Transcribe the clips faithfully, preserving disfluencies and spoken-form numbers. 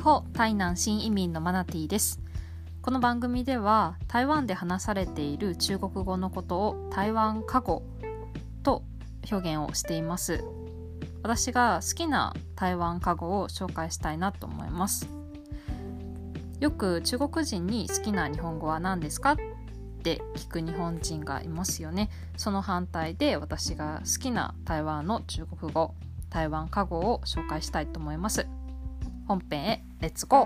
ホ台南新移民のマナティです。この番組では台湾で話されている中国語のことを台湾華語と表現をしています。私が好きな台湾華語を紹介したいなと思います。よく中国人に好きな日本語は何ですかって聞く日本人がいますよね。その反対で私が好きな台湾の中国語、台湾華語を紹介したいと思います。本編へレッツゴー。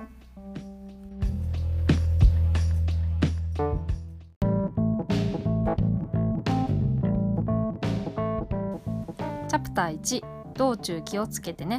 チャプターいち、道中気をつけてね。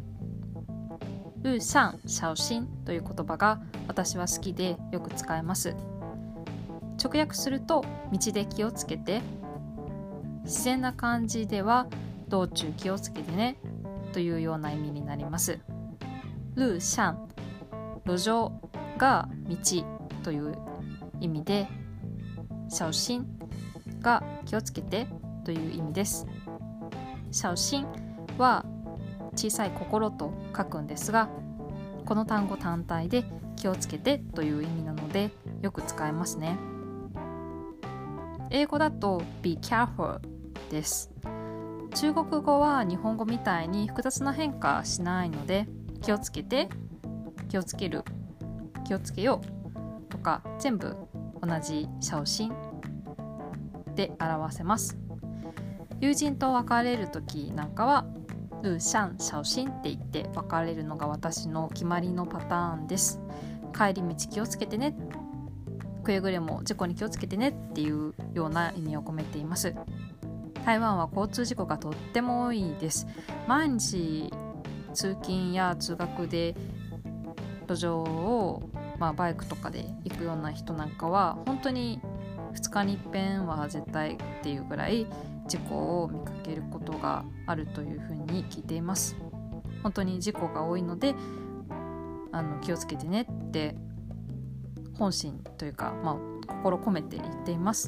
路上小心という言葉が私は好きでよく使います。直訳すると道で気をつけて、自然な感じでは道中気をつけてねというような意味になります。路上、路上が道という意味で、小心が気をつけてという意味です。小心は小さい心と書くんですが、この単語単体で気をつけてという意味なのでよく使えますね。英語だと be careful です。中国語は日本語みたいに複雑な変化しないので、気をつけて、気をつける、気をつけようとか全部同じ小心で表せます。友人と別れる時なんかは路上小心って言って別れるのが私の決まりのパターンです。帰り道気をつけてね、くれぐれも事故に気をつけてねっていうような意味を込めています。台湾は交通事故がとっても多いです。毎日通勤や通学で路上を、まあ、バイクとかで行くような人なんかは本当にふつかに一遍は絶対っていうぐらい事故を見かけることがあるというふうに聞いています。本当に事故が多いのであの気をつけてねって本心というか、まあ、心込めて言っています。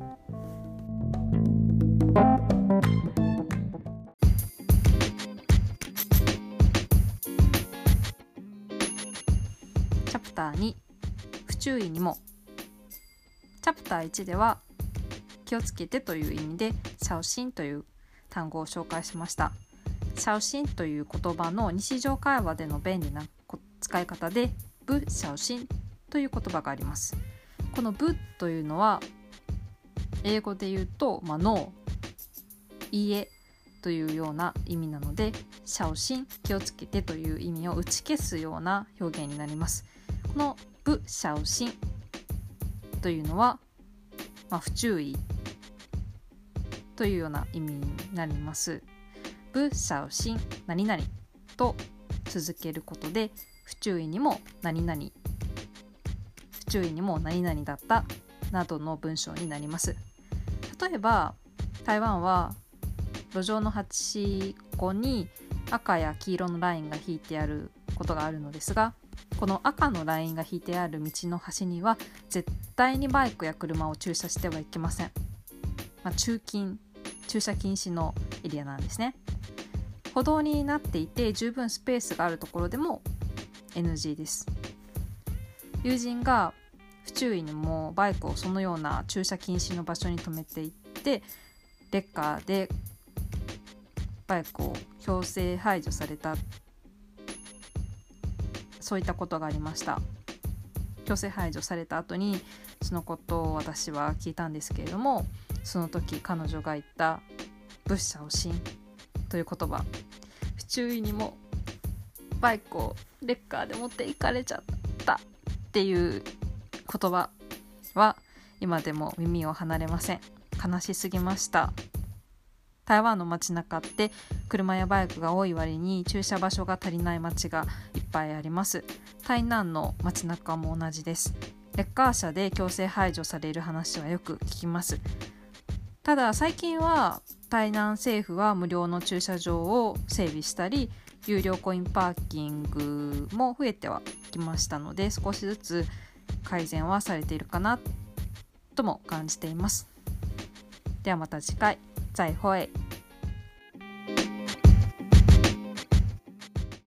チャプターに、不注意にも。チャプターいちでは気をつけてという意味で小心という単語を紹介しました。小心という言葉の日常会話での便利な使い方で不小心という言葉があります。この不というのは英語で言うと、まあ、ノー、いいえというような意味なので、小心、気をつけてという意味を打ち消すような表現になります。この不小心というのは、まあ、不注意というような意味になります。不小心何々と続けることで、不注意にも何々、不注意にも何々だったなどの文章になります。例えば台湾は路上の端っこに赤や黄色のラインが引いてあることがあるのですが、この赤のラインが引いてある道の端には絶対にバイクや車を駐車してはいけません。まあ、中禁、駐車禁止のエリアなんですね。歩道になっていて十分スペースがあるところでも エヌジー です。友人が不注意にもバイクをそのような駐車禁止の場所に止めていって、レッカーでバイクを強制排除された、そういったことがありました。強制排除された後にそのことを私は聞いたんですけれども、その時彼女が言った不小心という言葉、不注意にもバイクをレッカーで持って行かれちゃったっていう言葉は今でも耳を離れません。悲しすぎました。台湾の街中って車やバイクが多い割に駐車場所が足りない街がいっぱいあります。台南の街中も同じです。レッカー車で強制排除される話はよく聞きます。ただ最近は台南政府は無料の駐車場を整備したり、有料コインパーキングも増えてはきましたので、少しずつ改善はされているかなとも感じています。ではまた次回、再会。